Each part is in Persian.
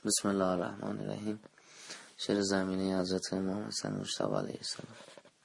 بسم الله الرحمن الرحیم. شعر زمینه حضرت امام حسین مجتبی علیه السلام.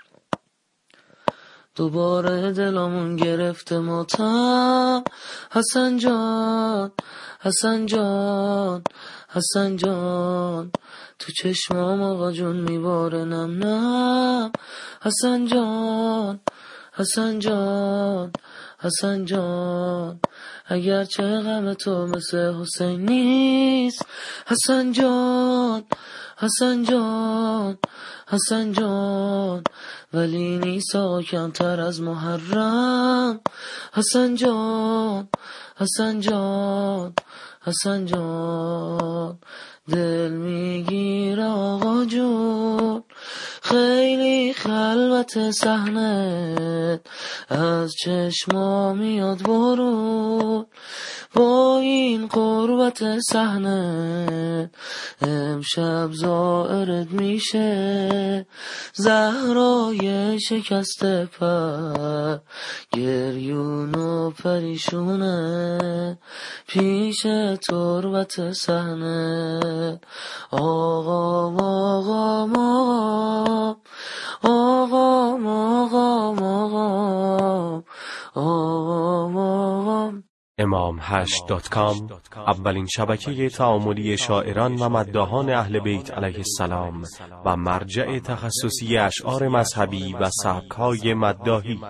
دوباره دلمون گرفته ماتم، حسن جان حسن جان حسن جان، تو چشمام آقا جون میباره نم نم، حسن جان حسن جان حسن جان، اگرچه غم تو مثل حسین نیست، حسن جان حسن جان حسن جان، ولی نیست آقا کمتر از محرم، حسن جان حسن جان حسن جان، دل میگیر آقا جون، خیلی خلوت صحنه از چشما میاد برون، با این قربت صحنه امشب زائرت میشه، زهرای شکسته پر گریون و پریشونه، پیش تربت صحنه آقا آقا آقا آقا آقا آقا. imam8.com اولین شبکه تعاملی شاعران و مداحان اهل بیت علیه السلام و مرجع تخصصی اشعار مذهبی و سبک‌های مداحی.